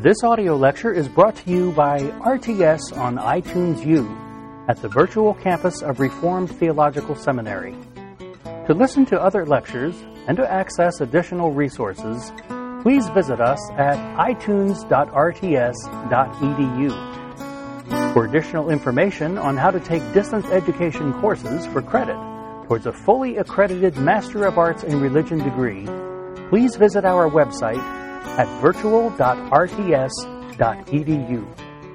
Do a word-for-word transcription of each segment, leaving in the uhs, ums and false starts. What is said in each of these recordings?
This audio lecture is brought to you by R T S on iTunes U at the virtual campus of Reformed Theological Seminary. To listen to other lectures and to access additional resources, please visit us at i tunes dot r t s dot e d u. For additional information on how to take distance education courses for credit towards a fully accredited Master of Arts in Religion degree, please visit our website at virtual dot r t s dot e d u.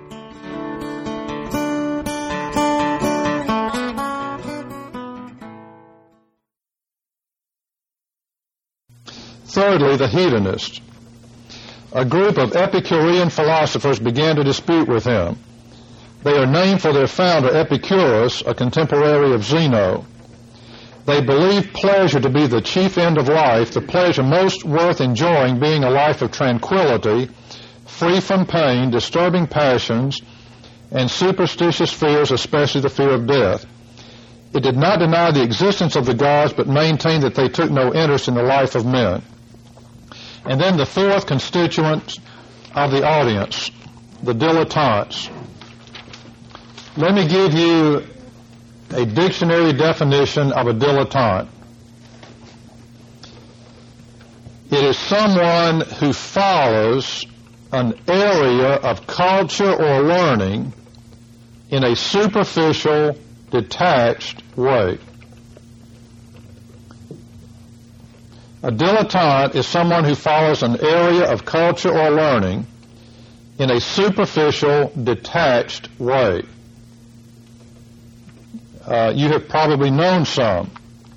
Thirdly, the hedonists. A group of Epicurean philosophers began to dispute with him. They are named for their founder, Epicurus, a contemporary of Zeno. They believed pleasure to be the chief end of life, the pleasure most worth enjoying being a life of tranquility, free from pain, disturbing passions, and superstitious fears, especially the fear of death. It did not deny the existence of the gods, but maintained that they took no interest in the life of men. And then the fourth constituent of the audience, the dilettantes. Let me give you a dictionary definition of a dilettante. It is someone who follows an area of culture or learning in a superficial, detached way. A dilettante is someone who follows an area of culture or learning in a superficial, detached way. Uh, you have probably known some.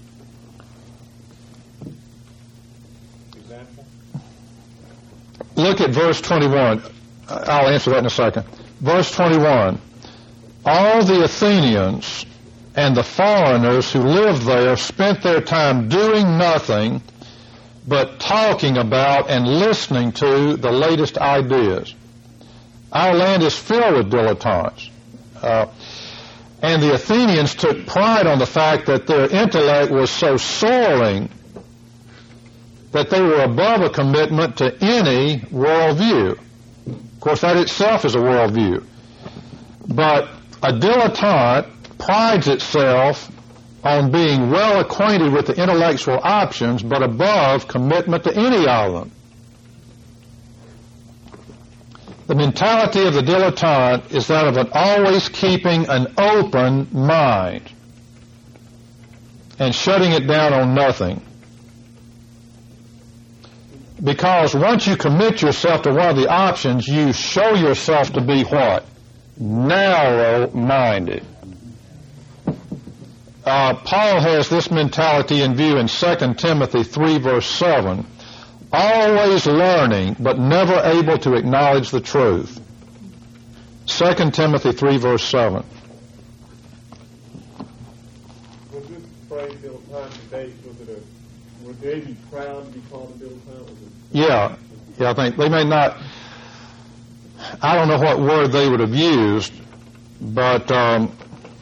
Example? Look at verse twenty-one. I'll answer that in a second. Verse twenty-one. All the Athenians and the foreigners who lived there spent their time doing nothing but talking about and listening to the latest ideas. Our land is filled with dilettantes. Uh, And the Athenians took pride on the fact that their intellect was so soaring that they were above a commitment to any worldview. Of course, that itself is a worldview. But a dilettante prides itself on being well acquainted with the intellectual options, but above commitment to any of them. The mentality of the dilettante is that of an always keeping an open mind and shutting it down on nothing. Because once you commit yourself to one of the options, you show yourself to be what? Narrow-minded. Uh, Paul has this mentality in view in Second Timothy three, verse seven. Always learning, but never able to acknowledge the truth. Second Timothy three, verse seven. Was this phrase dilettante today, was it a, would they be proud to be called a dilettante? Was it, Yeah, yeah, I think they may not, I don't know what word they would have used, but um,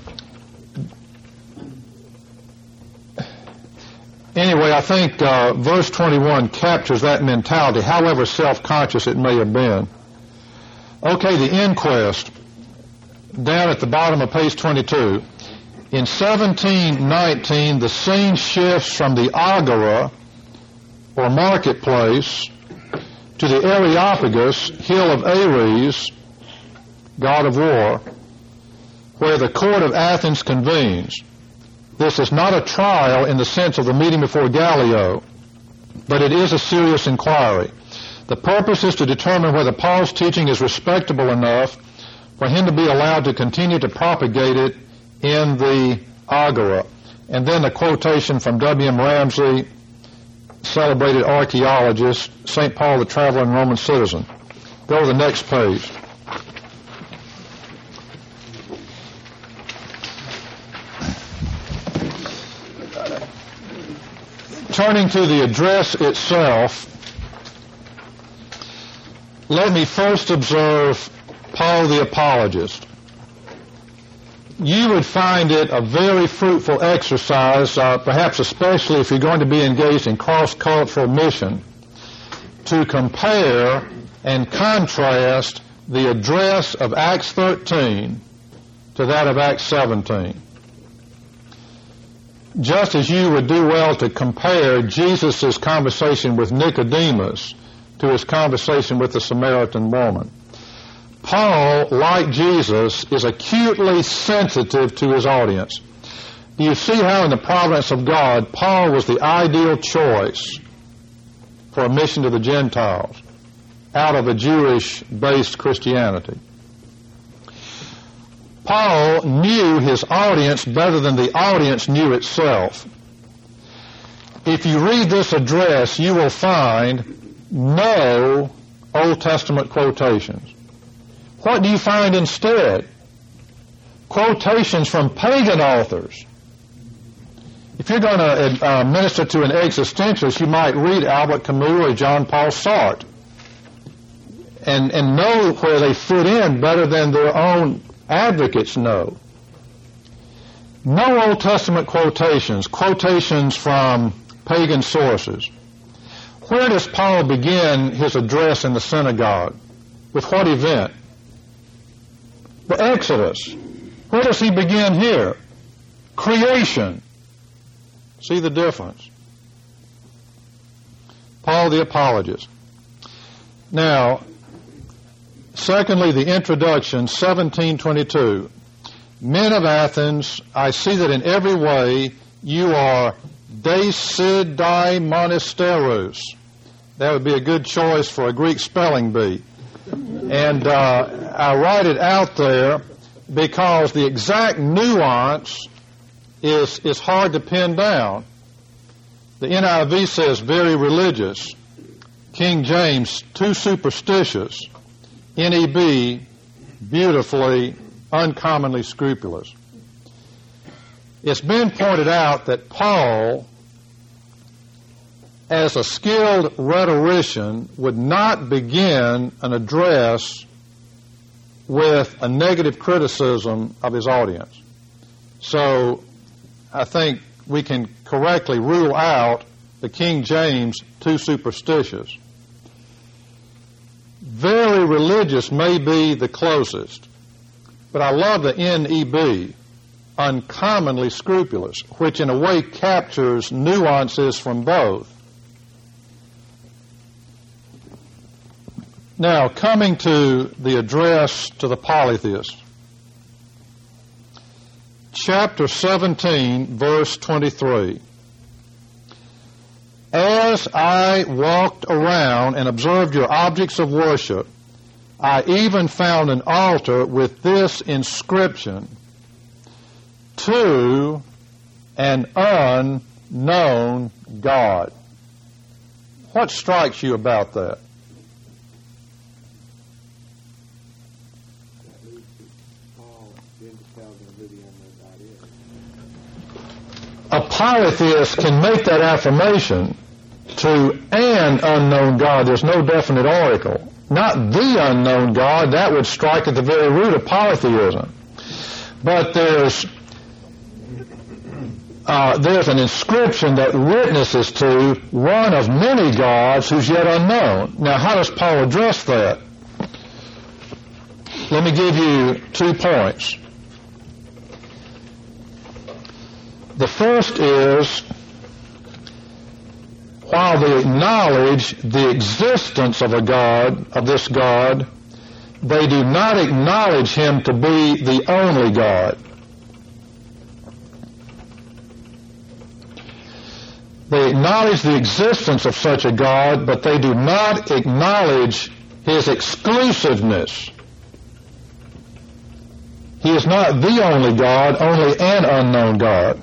anyway, I think uh, verse twenty-one captures that mentality, however self-conscious it may have been. Okay, the inquest, down at the bottom of page twenty-two. In seventeen nineteen, the scene shifts from the agora, or marketplace, to the Areopagus, hill of Ares, god of war, where the court of Athens convenes. This is not a trial in the sense of the meeting before Gallio, but it is a serious inquiry. The purpose is to determine whether Paul's teaching is respectable enough for him to be allowed to continue to propagate it in the agora. And then a quotation from W M Ramsey, celebrated archaeologist, Saint Paul the Traveler and Roman Citizen. Go to the next page. Turning to the address itself, let me first observe Paul the Apologist. You would find it a very fruitful exercise, uh, perhaps especially if you're going to be engaged in cross-cultural mission, to compare and contrast the address of Acts thirteen to that of Acts seventeen. Just as you would do well to compare Jesus' conversation with Nicodemus to his conversation with the Samaritan woman. Paul, like Jesus, is acutely sensitive to his audience. Do you see how in the providence of God, Paul was the ideal choice for a mission to the Gentiles out of a Jewish-based Christianity? Paul knew his audience better than the audience knew itself. If you read this address, you will find no Old Testament quotations. What do you find instead? Quotations from pagan authors. If you're going to uh, minister to an existentialist, you might read Albert Camus or John Paul Sartre and, and know where they fit in better than their own advocates know. No Old Testament quotations, quotations from pagan sources. Where does Paul begin his address in the synagogue? With what event? The Exodus. Where does he begin here? Creation. See the difference? Paul the apologist. Now, secondly, the introduction, seventeen twenty-two. Men of Athens, I see that in every way you are Desidaimonesteros. That would be a good choice for a Greek spelling bee. And uh, I write it out there because the exact nuance is, is hard to pin down. The N I V says very religious. King James, too superstitious. N E B, beautifully, uncommonly scrupulous. It's been pointed out that Paul, as a skilled rhetorician, would not begin an address with a negative criticism of his audience. So I think we can correctly rule out the King James too superstitious. Very religious may be the closest, but I love the N E B, uncommonly scrupulous, which in a way captures nuances from both. Now, coming to the address to the polytheists. Chapter seventeen, verse twenty-three. As I walked around and observed your objects of worship, I even found an altar with this inscription, to an unknown God. What strikes you about that? A polytheist can make that affirmation to an unknown God. There's no definite article. Not the unknown God. That would strike at the very root of polytheism. But there's uh, there's an inscription that witnesses to one of many gods who's yet unknown. Now, how does Paul address that? Let me give you two points. The first is, while they acknowledge the existence of a God, of this God, they do not acknowledge him to be the only God. They acknowledge the existence of such a God, but they do not acknowledge his exclusiveness. He is not the only God, only an unknown God.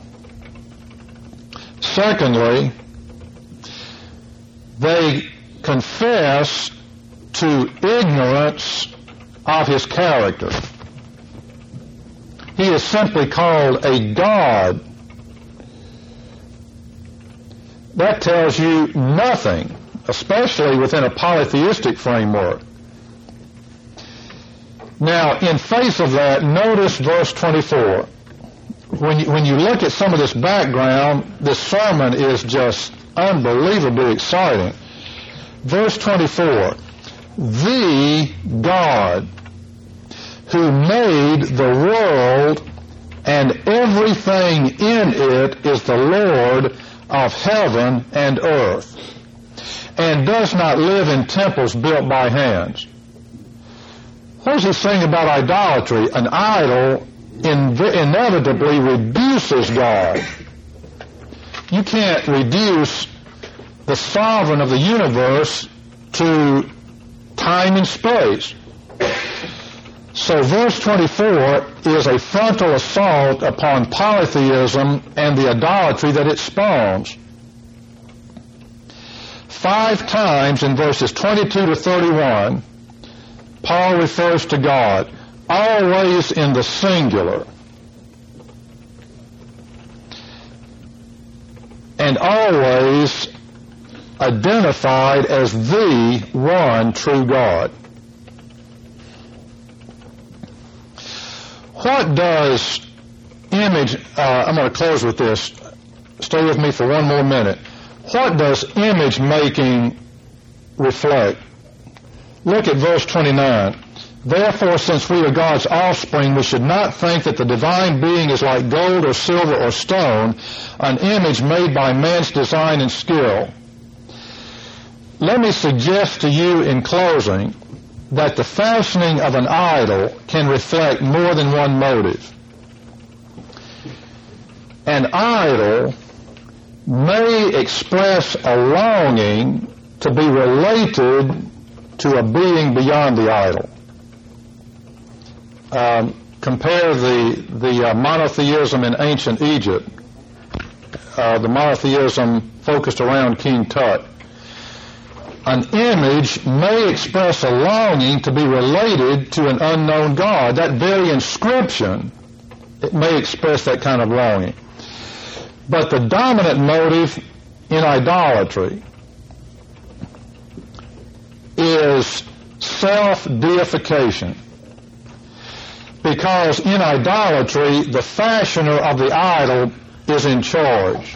Secondly, they confess to ignorance of his character. He is simply called a God. That tells you nothing, especially within a polytheistic framework. Now, in face of that, notice verse twenty-four. When you, when you look at some of this background, this sermon is just unbelievably exciting. Verse twenty-four, the God who made the world and everything in it is the Lord of heaven and earth, and does not live in temples built by hands. What is he saying about idolatry? An idol inv- inevitably reduces God. You can't reduce the sovereign of the universe to time and space. So verse twenty-four is a frontal assault upon polytheism and the idolatry that it spawns. Five times in verses twenty-two to thirty-one, Paul refers to God, always in the singular, and always identified as the one true God. What does image, uh, I'm going to close with this, stay with me for one more minute. What does image making reflect? Look at verse twenty-nine. Therefore, since we are God's offspring, we should not think that the divine being is like gold or silver or stone, an image made by man's design and skill. Let me suggest to you in closing that the fashioning of an idol can reflect more than one motive. An idol may express a longing to be related to a being beyond the idol. Um, compare the, the uh, monotheism in ancient Egypt, uh, the monotheism focused around King Tut. An image may express a longing to be related to an unknown God. That very inscription, it may express that kind of longing. But the dominant motive in idolatry is self-deification. Because in idolatry, the fashioner of the idol is in charge.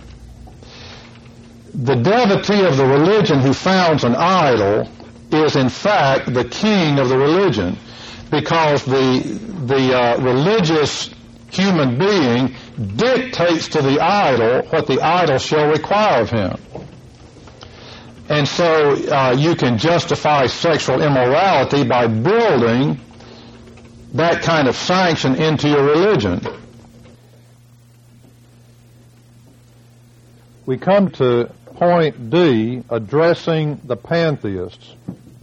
The devotee of the religion who founds an idol is in fact the king of the religion, because the, the uh, religious human being dictates to the idol what the idol shall require of him. And so uh, you can justify sexual immorality by building that kind of sanction into your religion. We come to point D, addressing the pantheists.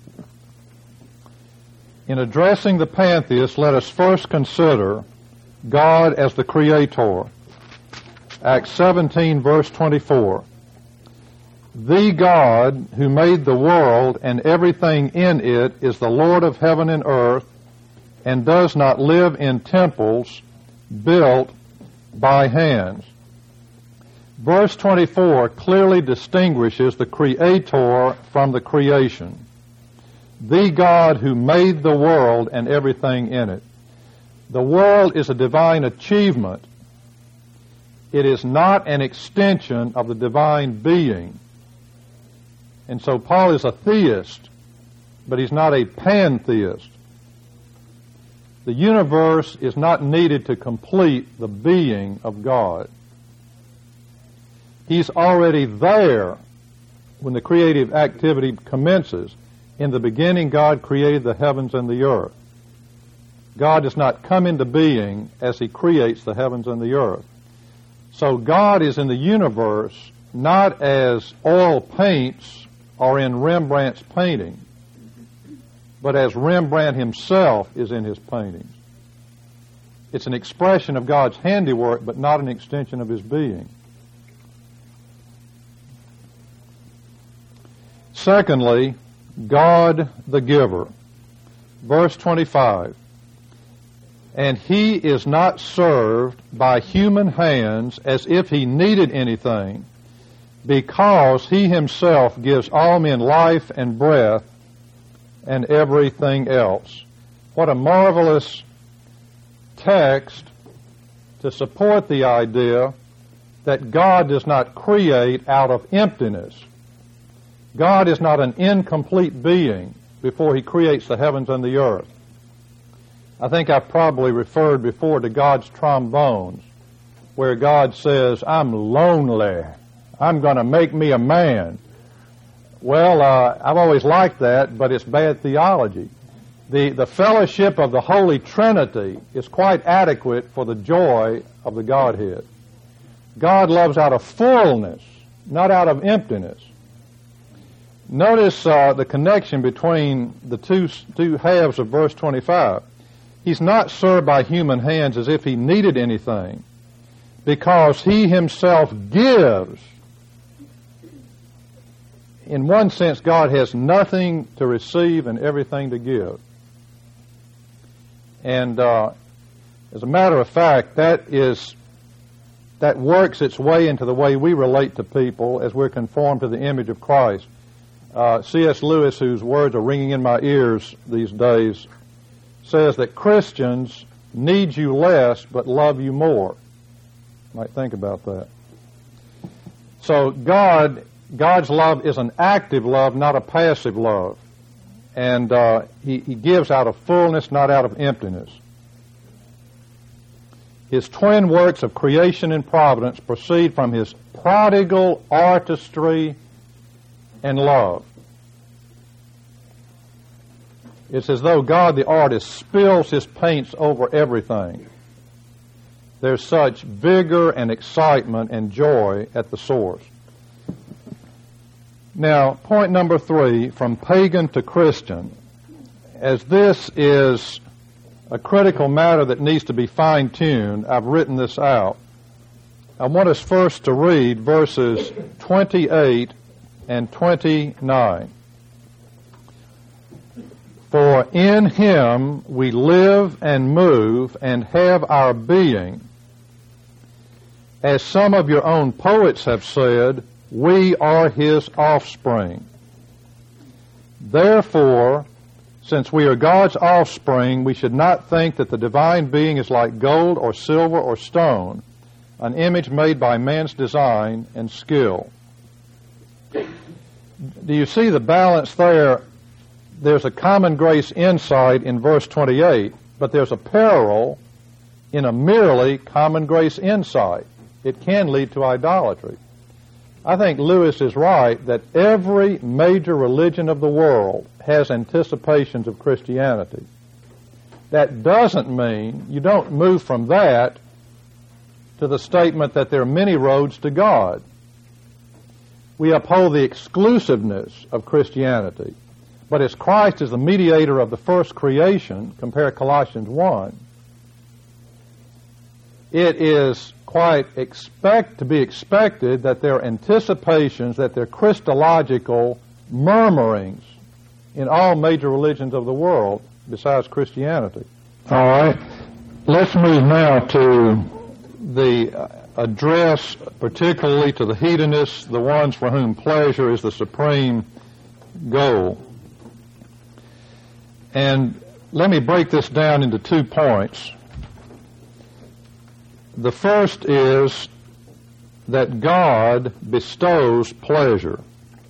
In addressing the pantheists, let us first consider God as the Creator. Acts seventeen, verse twenty-four. The God who made the world and everything in it is the Lord of heaven and earth, and does not live in temples built by hands. Verse twenty-four clearly distinguishes the Creator from the creation. The God who made the world and everything in it. The world is a divine achievement. It is not an extension of the divine being. And so Paul is a theist, but he's not a pantheist. The universe is not needed to complete the being of God. He's already there when the creative activity commences. In the beginning, God created the heavens and the earth. God does not come into being as he creates the heavens and the earth. So God is in the universe not as oil paints or in Rembrandt's painting, but as Rembrandt himself is in his paintings. It's an expression of God's handiwork, but not an extension of his being. Secondly, God the giver. Verse twenty-five. And he is not served by human hands as if he needed anything, because he himself gives all men life and breath and everything else. What a marvelous text to support the idea that God does not create out of emptiness. God is not an incomplete being. before he creates the heavens and the earth. I think I've probably referred before to God's trombones, where God says, I'm lonely. I'm going to make me a man. Well, uh, I've always liked that, but it's bad theology. The, the fellowship of the Holy Trinity is quite adequate for the joy of the Godhead. God loves out of fullness, not out of emptiness. Notice uh, the connection between the two, two halves of verse twenty-five. He's not served by human hands as if he needed anything, because he himself gives. In one sense, God has nothing to receive and everything to give. And uh, as a matter of fact, that is that works its way into the way we relate to people as we're conformed to the image of Christ. Uh, C S Lewis, whose words are ringing in my ears these days, says that Christians need you less but love you more. You might think about that. So God, God's love is an active love, not a passive love. And uh, he, he gives out of fullness, not out of emptiness. His twin works of creation and providence proceed from his prodigal artistry and love. It's as though God, the artist, spills his paints over everything. There's such vigor and excitement and joy at the source. Now, point number three, from pagan to Christian. As this is a critical matter that needs to be fine-tuned, I've written this out. I want us first to read verses twenty-eight and twenty-nine. For in him we live and move and have our being. As some of your own poets have said, we are his offspring. Therefore, since we are God's offspring, we should not think that the divine being is like gold or silver or stone, an image made by man's design and skill. Do you see the balance there? There's a common grace insight in verse twenty-eight, but there's a peril in a merely common grace insight. It can lead to idolatry. I think Lewis is right that every major religion of the world has anticipations of Christianity. That doesn't mean you don't move from that to the statement that there are many roads to God. We uphold the exclusiveness of Christianity. But as Christ is the mediator of the first creation, compare Colossians one, it is quite expect to be expected that there are anticipations, that there are Christological murmurings in all major religions of the world besides Christianity. All right. Let's move now to the address, particularly to the hedonists, the ones for whom pleasure is the supreme goal. And let me break this down into two points. The first is that God bestows pleasure.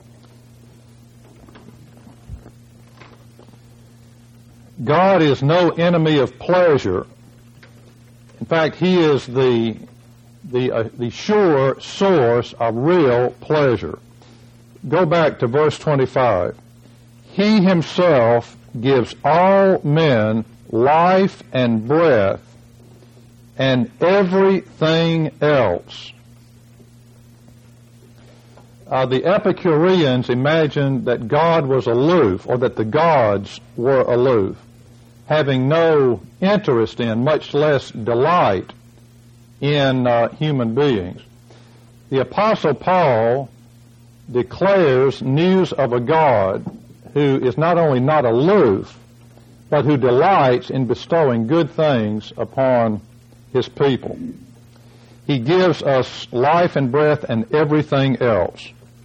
God is no enemy of pleasure. In fact, he is the the uh, the sure source of real pleasure. Go back to verse twenty-five. He himself gives all men life and breath and everything else. Uh, the Epicureans imagined that God was aloof, or that the gods were aloof, having no interest in, much less delight in uh, human beings. The Apostle Paul declares news of a God who is not only not aloof, but who delights in bestowing good things upon his people. He gives us life and breath and everything else.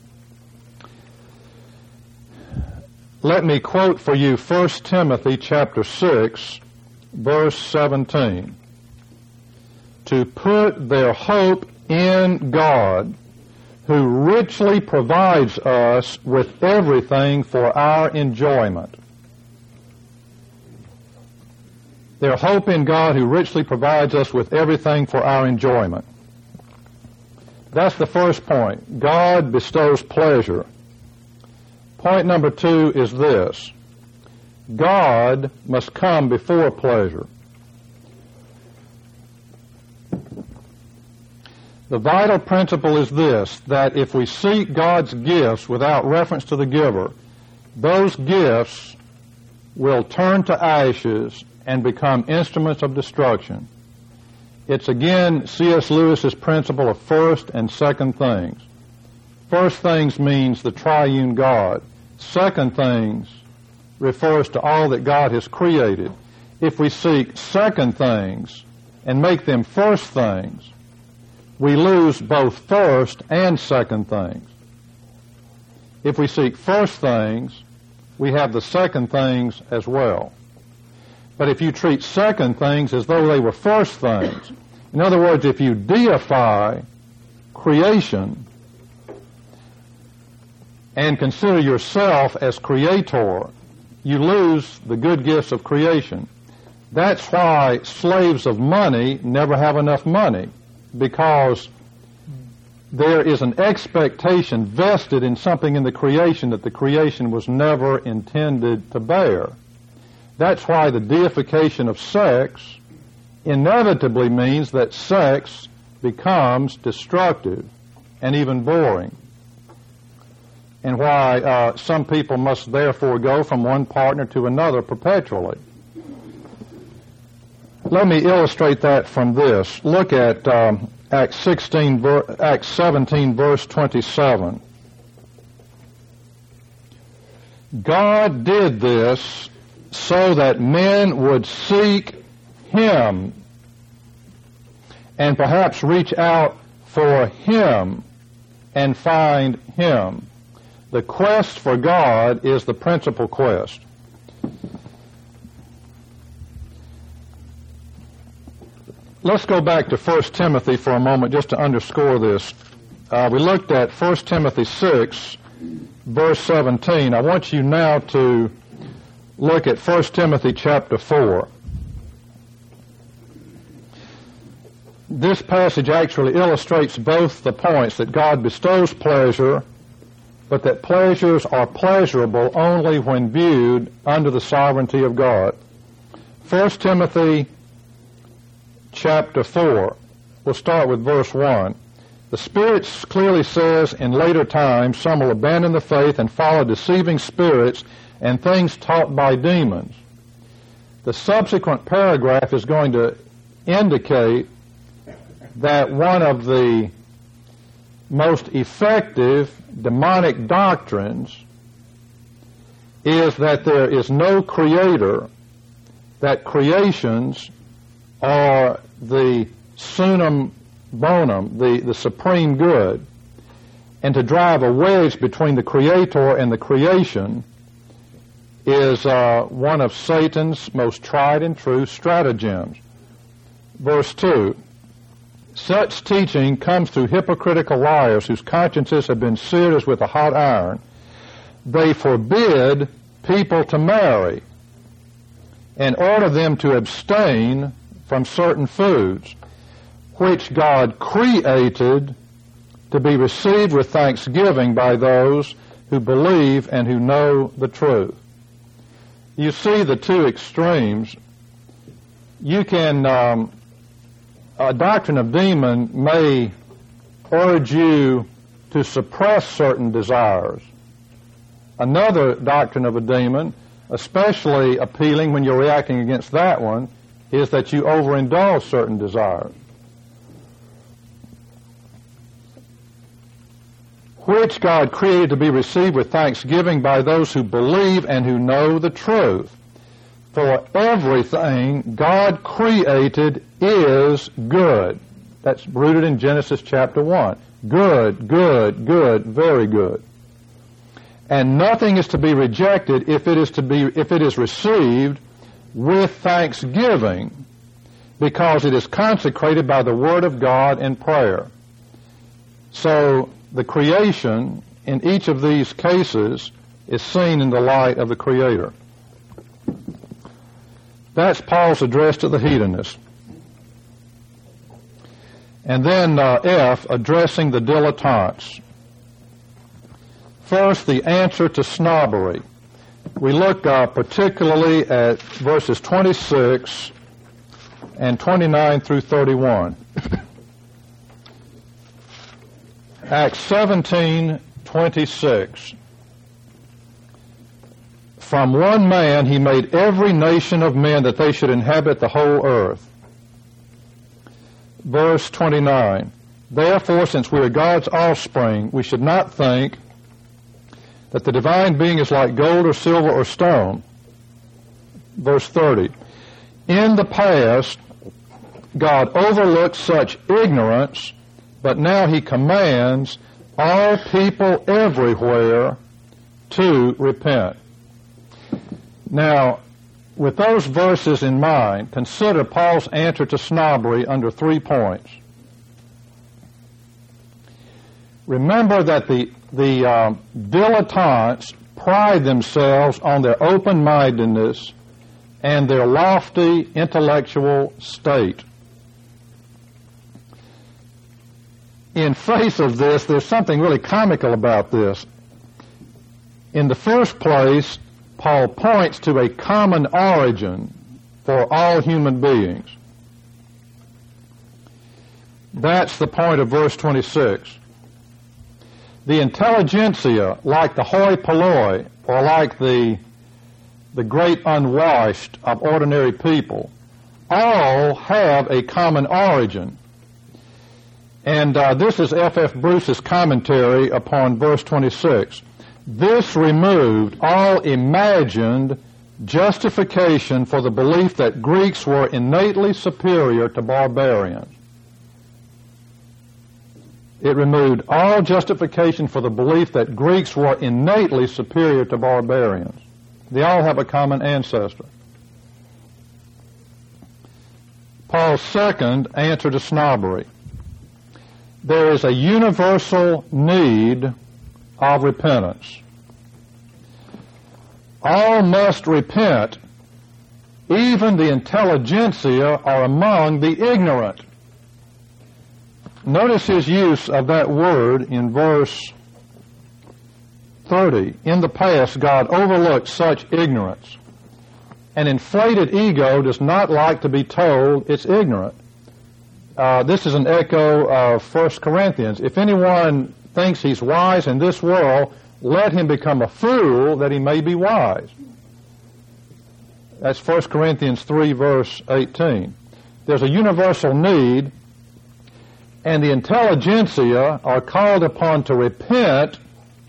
Let me quote for you First Timothy chapter six, verse seventeen. To put their hope in God, who richly provides us with everything for our enjoyment. Their hope in God who richly provides us with everything for our enjoyment. That's the first point. God bestows pleasure. Point number two is this. God must come before pleasure. The vital principle is this, that if we seek God's gifts without reference to the giver, those gifts will turn to ashes and become instruments of destruction. It's again C S Lewis's principle of first and second things. First things means the triune God. Second things refers to all that God has created. If we seek second things and make them first things, we lose both first and second things. If we seek first things, we have the second things as well. But if you treat second things as though they were first things, in other words, if you deify creation and consider yourself as creator, you lose the good gifts of creation. That's why slaves of money never have enough money, because there is an expectation vested in something in the creation that the creation was never intended to bear. That's why the deification of sex inevitably means that sex becomes destructive and even boring, and why uh, some people must therefore go from one partner to another perpetually. Let me illustrate that from this. Look at um, Acts sixteen, Acts seventeen, verse twenty-seven. God did this so that men would seek Him and perhaps reach out for Him and find Him. The quest for God is the principal quest. Let's go back to First Timothy for a moment just to underscore this. Uh, we looked at First Timothy six, verse seventeen. I want you now to look at First Timothy chapter four. This passage actually illustrates both the points that God bestows pleasure, but that pleasures are pleasurable only when viewed under the sovereignty of God. First Timothy chapter four. We'll start with verse one. The Spirit clearly says in later times some will abandon the faith and follow deceiving spirits and things taught by demons. The subsequent paragraph is going to indicate that one of the most effective demonic doctrines is that there is no creator, that creations are the sunum bonum, the, the supreme good, and to drive a wedge between the creator and the creation is uh, one of Satan's most tried and true stratagems. Verse two, such teaching comes through hypocritical liars whose consciences have been seared as with a hot iron. They forbid people to marry and order them to abstain from certain foods, which God created to be received with thanksgiving by those who believe and who know the truth. You see the two extremes. You can, um, a doctrine of demon may urge you to suppress certain desires. Another doctrine of a demon, especially appealing when you're reacting against that one, is that you overindulge certain desires, which God created to be received with thanksgiving by those who believe and who know the truth. For everything God created is good. That's rooted in Genesis chapter one. Good, good, good, very good. And nothing is to be rejected if it is to be if it is received with thanksgiving, because it is consecrated by the Word of God in prayer. So the creation in each of these cases is seen in the light of the Creator. That's Paul's address to the hedonists. And then uh, F, addressing the dilettantes. First, the answer to snobbery. We look uh, particularly at verses twenty-six and twenty-nine through thirty-one. Acts seventeen twenty-six. From one man he made every nation of men that they should inhabit the whole earth. Verse twenty-nine. Therefore, since we are God's offspring, we should not think that the divine being is like gold or silver or stone. Verse thirty. In the past, God overlooked such ignorance, but now he commands all people everywhere to repent. Now, with those verses in mind, consider Paul's answer to snobbery under three points. Remember that the, the um, dilettantes pride themselves on their open-mindedness and their lofty intellectual state. In face of this, there's something really comical about this. In the first place, Paul points to a common origin for all human beings. That's the point of verse twenty-six. The intelligentsia, like the hoi polloi, or like the, the great unwashed of ordinary people, all have a common origin. And uh, this is F F Bruce's commentary upon verse twenty-six. This removed all imagined justification for the belief that Greeks were innately superior to barbarians. It removed all justification for the belief that Greeks were innately superior to barbarians. They all have a common ancestor. Paul's second answer to snobbery. There is a universal need of repentance. All must repent. Even the intelligentsia are among the ignorant. Notice his use of that word in verse thirty. In the past, God overlooked such ignorance. An inflated ego does not like to be told it's ignorant. Uh, this is an echo of First Corinthians. If anyone thinks he's wise in this world, let him become a fool that he may be wise. That's First Corinthians three, verse eighteen. There's a universal need, and the intelligentsia are called upon to repent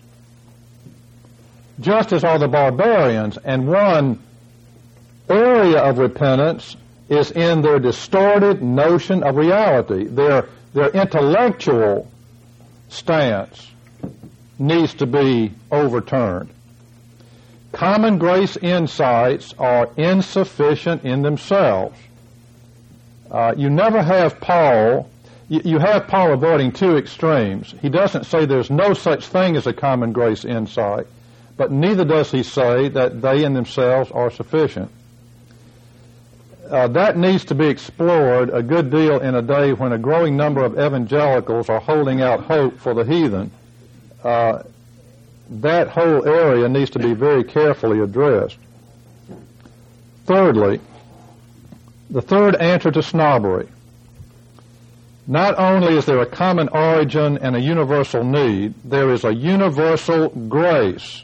just as are the barbarians. And one area of repentance is in their distorted notion of reality. Their, their intellectual stance needs to be overturned. Common grace insights are insufficient in themselves. Uh, you never have Paul, you, you have Paul avoiding two extremes. He doesn't say there's no such thing as a common grace insight, but neither does he say that they in themselves are sufficient. Uh, that needs to be explored a good deal in a day when a growing number of evangelicals are holding out hope for the heathen. Uh, that whole area needs to be very carefully addressed. Thirdly, the third answer to snobbery. Not only is there a common origin and a universal need, there is a universal grace.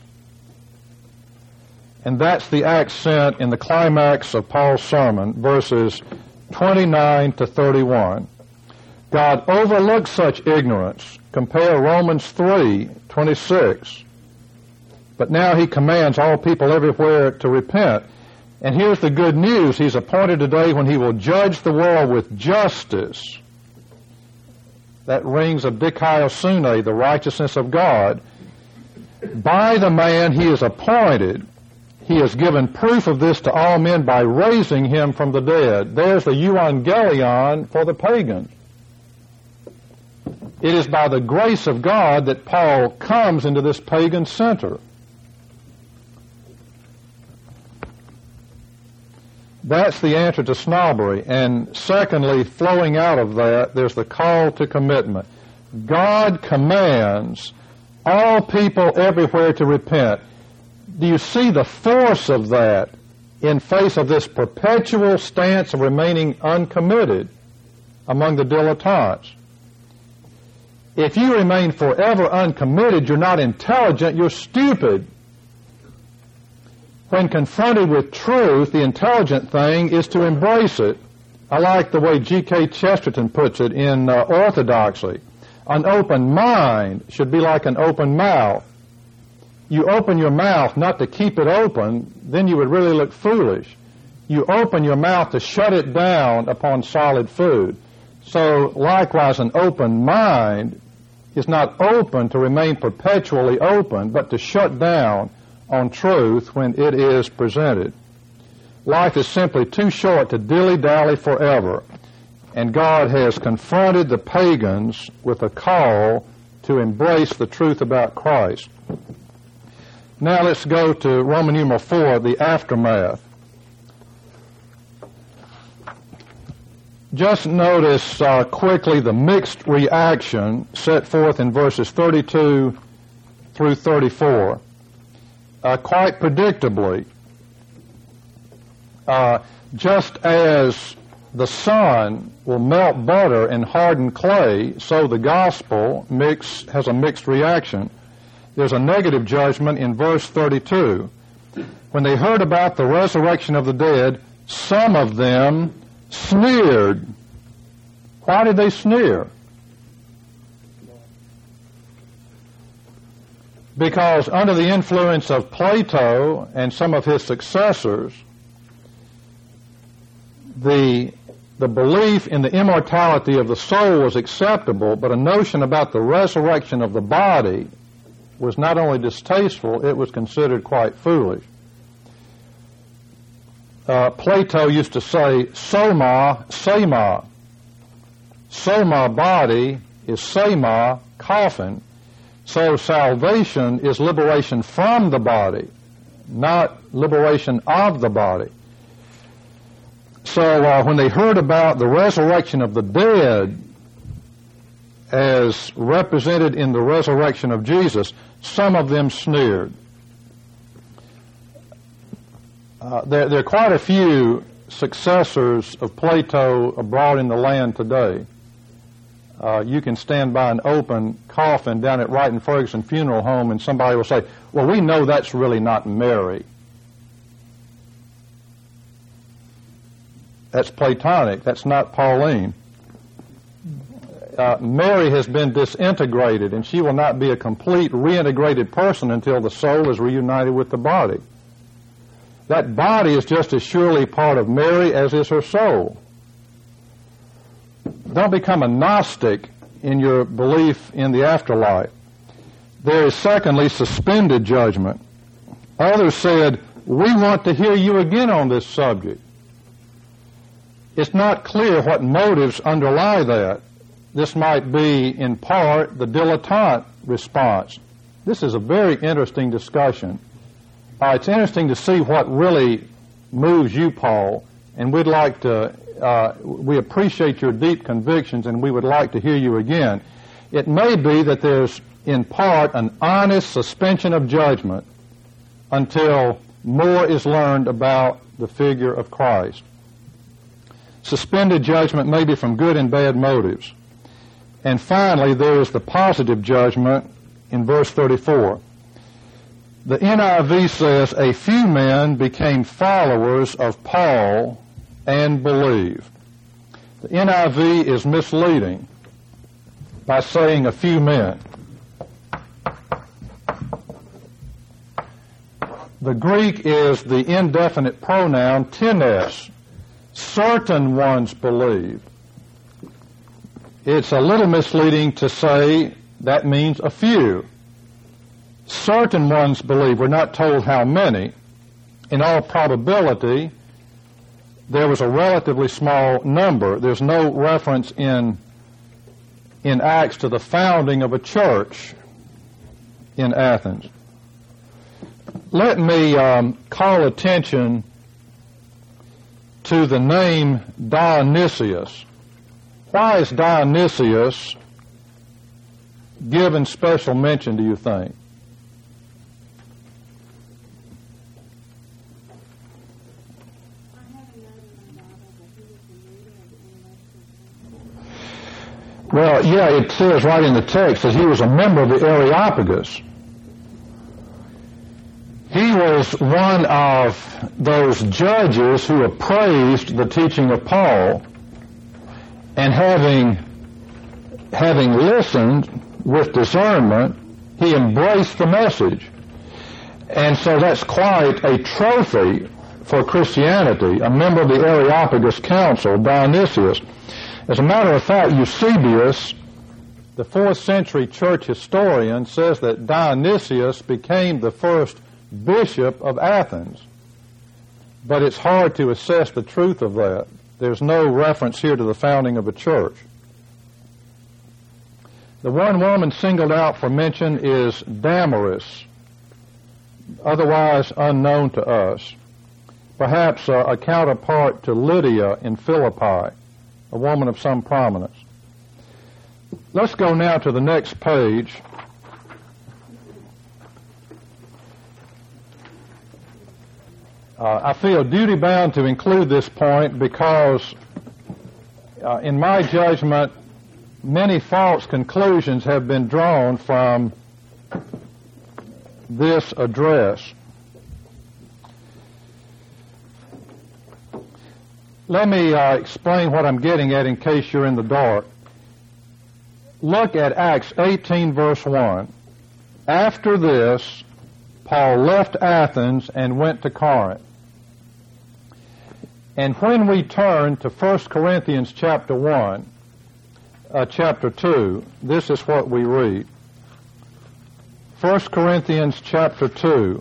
And that's the accent in the climax of Paul's sermon, verses twenty-nine to thirty-one. God overlooks such ignorance. Compare Romans three twenty-six. But now he commands all people everywhere to repent. And here's the good news. He's appointed a day when he will judge the world with justice. That rings of dikaiosune, the righteousness of God. By the man he is appointed, he has given proof of this to all men by raising him from the dead. There's the euangelion for the pagans. It is by the grace of God that Paul comes into this pagan center. That's the answer to snobbery. And secondly, flowing out of that, there's the call to commitment. God commands all people everywhere to repent. Do you see the force of that in face of this perpetual stance of remaining uncommitted among the dilettantes? If you remain forever uncommitted, you're not intelligent, you're stupid. When confronted with truth, the intelligent thing is to embrace it. I like the way G K Chesterton puts it in uh, Orthodoxy. An open mind should be like an open mouth. You open your mouth not to keep it open, then you would really look foolish. You open your mouth to shut it down upon solid food. So likewise, an open mind is not open to remain perpetually open, but to shut down on truth when it is presented. Life is simply too short to dilly-dally forever, and God has confronted the pagans with a call to embrace the truth about Christ. Now let's go to Roman numeral four, the aftermath. Just notice uh, quickly the mixed reaction set forth in verses thirty-two through thirty-four. Uh, quite predictably, uh, just as the sun will melt butter and harden clay, so the gospel mix has a mixed reaction. There's a negative judgment in verse thirty-two. When they heard about the resurrection of the dead, some of them sneered. Why did they sneer? Because under the influence of Plato and some of his successors, the, the belief in the immortality of the soul was acceptable, but a notion about the resurrection of the body was not only distasteful, it was considered quite foolish. Uh, Plato used to say, soma, sema. Soma, body, is sema, coffin. So salvation is liberation from the body, not liberation of the body. So uh, when they heard about the resurrection of the dead as represented in the resurrection of Jesus, some of them sneered. Uh, there, there are quite a few successors of Plato abroad in the land today. Uh, you can stand by an open coffin down at Wright and Ferguson Funeral Home and somebody will say, well, we know that's really not Mary. That's Platonic. That's not Pauline. Uh, Mary has been disintegrated, and she will not be a complete reintegrated person until the soul is reunited with the body. That body is just as surely part of Mary as is her soul. Don't become a Gnostic in your belief in the afterlife. There is, secondly, suspended judgment. Others said, we want to hear you again on this subject. It's not clear what motives underlie that. This might be, in part, the dilettante response. This is a very interesting discussion. Uh, it's interesting to see what really moves you, Paul, and we'd like to, uh, we appreciate your deep convictions, and we would like to hear you again. It may be that there's, in part, an honest suspension of judgment until more is learned about the figure of Christ. Suspended judgment may be from good and bad motives. And finally, there is the positive judgment in verse thirty-four. The N I V says, a few men became followers of Paul and believed. The N I V is misleading by saying a few men. The Greek is the indefinite pronoun tenes. Certain ones believed. It's a little misleading to say that means a few. Certain ones believe. We're not told how many. In all probability, there was a relatively small number. There's no reference in, in Acts to the founding of a church in Athens. Let me um, call attention to the name Dionysius. Why is Dionysius given special mention, do you think? Well, yeah, it says right in the text that he was a member of the Areopagus. He was one of those judges who appraised the teaching of Paul, and having having listened with discernment, he embraced the message. And so that's quite a trophy for Christianity, a member of the Areopagus Council, Dionysius. As a matter of fact, Eusebius, the fourth century church historian, says that Dionysius became the first bishop of Athens. But it's hard to assess the truth of that. There's no reference here to the founding of a church. The one woman singled out for mention is Damaris, otherwise unknown to us. Perhaps uh, a counterpart to Lydia in Philippi, a woman of some prominence. Let's go now to the next page. Uh, I feel duty-bound to include this point because, uh, in my judgment, many false conclusions have been drawn from this address. Let me uh, explain what I'm getting at in case you're in the dark. Look at Acts eighteen, verse one. After this, Paul left Athens and went to Corinth. And when we turn to First Corinthians chapter one, uh, chapter two, this is what we read. First Corinthians chapter two,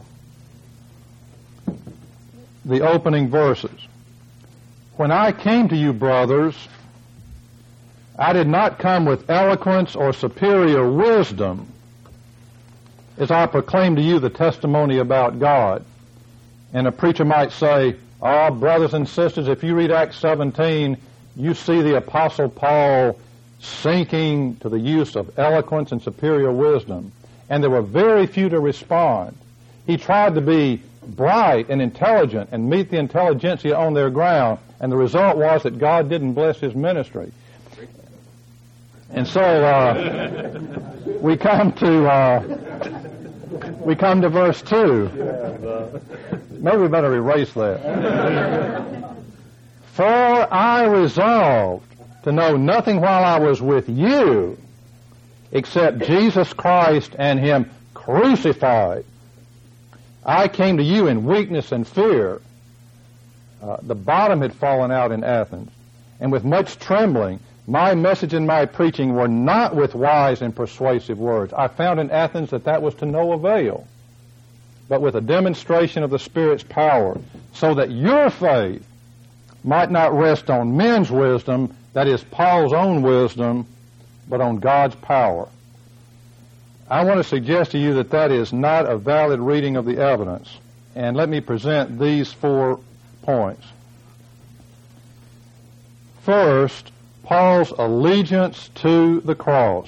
the opening verses. When I came to you, brothers, I did not come with eloquence or superior wisdom, as I proclaim to you the testimony about God. And a preacher might say, oh, brothers and sisters, if you read Acts seventeen, you see the Apostle Paul sinking to the use of eloquence and superior wisdom. And there were very few to respond. He tried to be bright and intelligent and meet the intelligentsia on their ground, and the result was that God didn't bless his ministry. And so uh, we come to uh, we come to verse two. Maybe we better erase that. For I resolved to know nothing while I was with you except Jesus Christ and him crucified. I came to you in weakness and fear. Uh, the bottom had fallen out in Athens, and with much trembling, my message and my preaching were not with wise and persuasive words. I found in Athens that that was to no avail, but with a demonstration of the Spirit's power, so that your faith might not rest on men's wisdom, that is, Paul's own wisdom, but on God's power. I want to suggest to you that that is not a valid reading of the evidence. And let me present these four points. First, Paul's allegiance to the cross.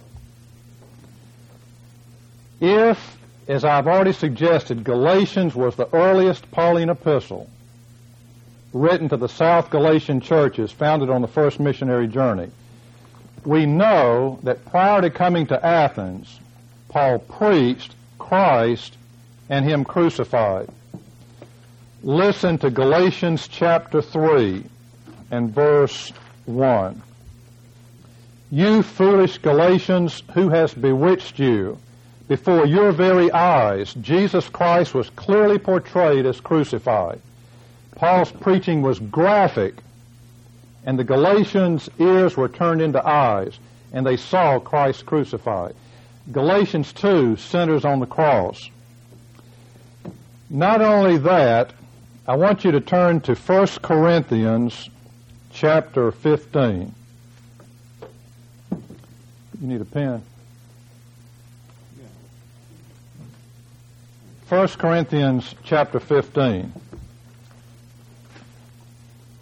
If, as I've already suggested, Galatians was the earliest Pauline epistle written to the South Galatian churches founded on the first missionary journey, we know that prior to coming to Athens, Paul preached Christ and him crucified. Listen to Galatians chapter three and verse one. You foolish Galatians, who has bewitched you? Before your very eyes, Jesus Christ was clearly portrayed as crucified. Paul's preaching was graphic, and the Galatians' ears were turned into eyes, and they saw Christ crucified. Galatians two centers on the cross. Not only that, I want you to turn to First Corinthians chapter fifteen. You need a pen? First Corinthians chapter fifteen.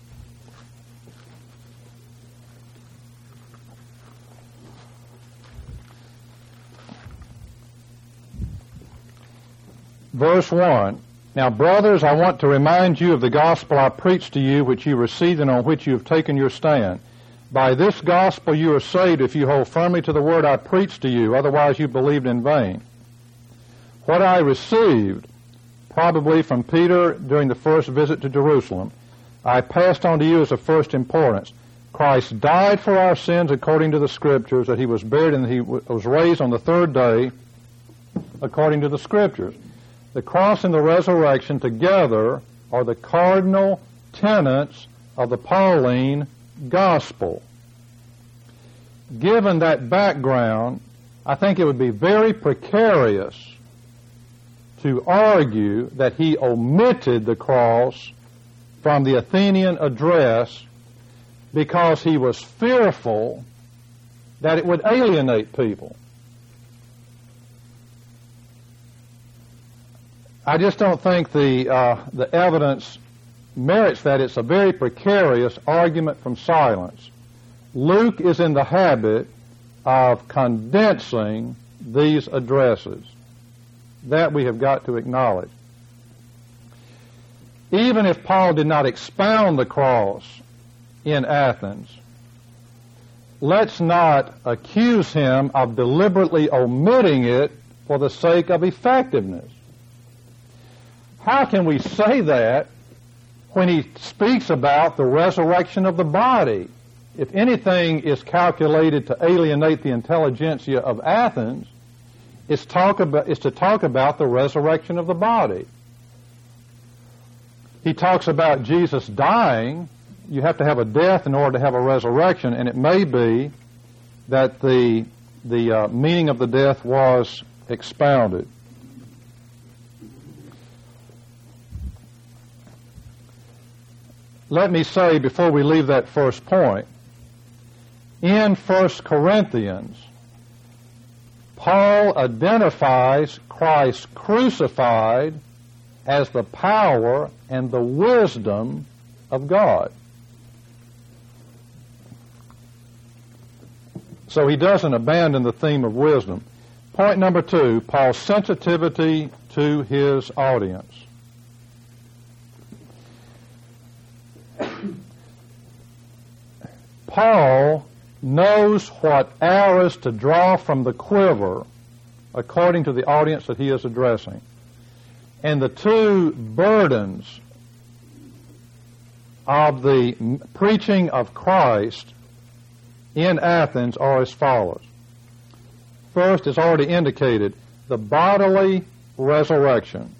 verse one, "Now, brothers, I want to remind you of the gospel I preached to you, which you received and on which you have taken your stand. By this gospel you are saved if you hold firmly to the word I preached to you, otherwise you believed in vain. What I received, probably from Peter during the first visit to Jerusalem, I passed on to you as of first importance. Christ died for our sins according to the Scriptures, that he was buried and he was raised on the third day according to the Scriptures. The cross and the resurrection together are the cardinal tenets of the Pauline gospel. Given that background, I think it would be very precarious to argue that he omitted the cross from the Athenian address because he was fearful that it would alienate people. I just don't think the uh, the evidence merits that. It's a very precarious argument from silence. Luke is in the habit of condensing these addresses. That we have got to acknowledge. Even if Paul did not expound the cross in Athens, let's not accuse him of deliberately omitting it for the sake of effectiveness. How can we say that when he speaks about the resurrection of the body? If anything is calculated to alienate the intelligentsia of Athens, it's, talk about, it's to talk about the resurrection of the body. He talks about Jesus dying. You have to have a death in order to have a resurrection, and it may be that the, the uh, meaning of the death was expounded. Let me say, before we leave that first point, in First Corinthians, Paul identifies Christ crucified as the power and the wisdom of God. So he doesn't abandon the theme of wisdom. Point number two, Paul's sensitivity to his audience. Paul knows what arrows to draw from the quiver according to the audience that he is addressing. And the two burdens of the preaching of Christ in Athens are as follows. First, as already indicated, the bodily resurrection.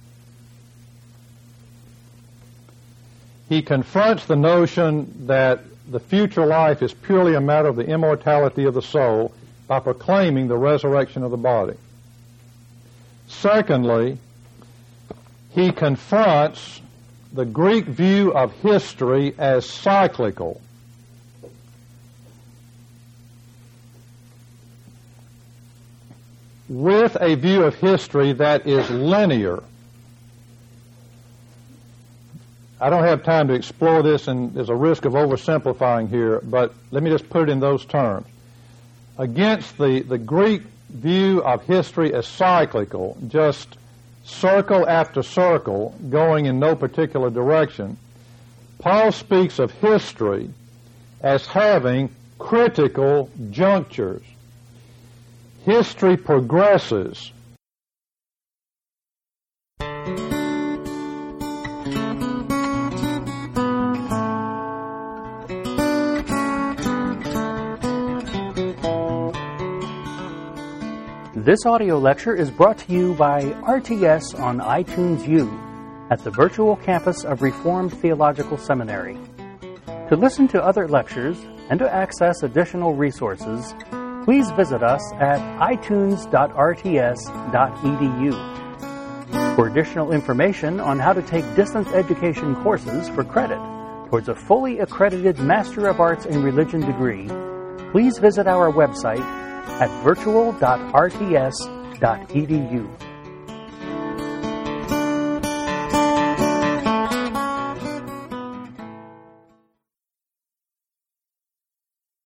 He confronts the notion that the future life is purely a matter of the immortality of the soul by proclaiming the resurrection of the body. Secondly, he confronts the Greek view of history as cyclical. With a view of history that is linear. I don't have time to explore this, and there's a risk of oversimplifying here, but let me just put it in those terms. Against the, the Greek view of history as cyclical, just circle after circle, going in no particular direction, Paul speaks of history as having critical junctures. History progresses. This audio lecture is brought to you by R T S on iTunes U at the virtual campus of Reformed Theological Seminary. To listen to other lectures and to access additional resources, please visit us at i tunes dot r t s dot e d u. For additional information on how to take distance education courses for credit towards a fully accredited Master of Arts in Religion degree, please visit our website at virtual dot r t s dot e d u.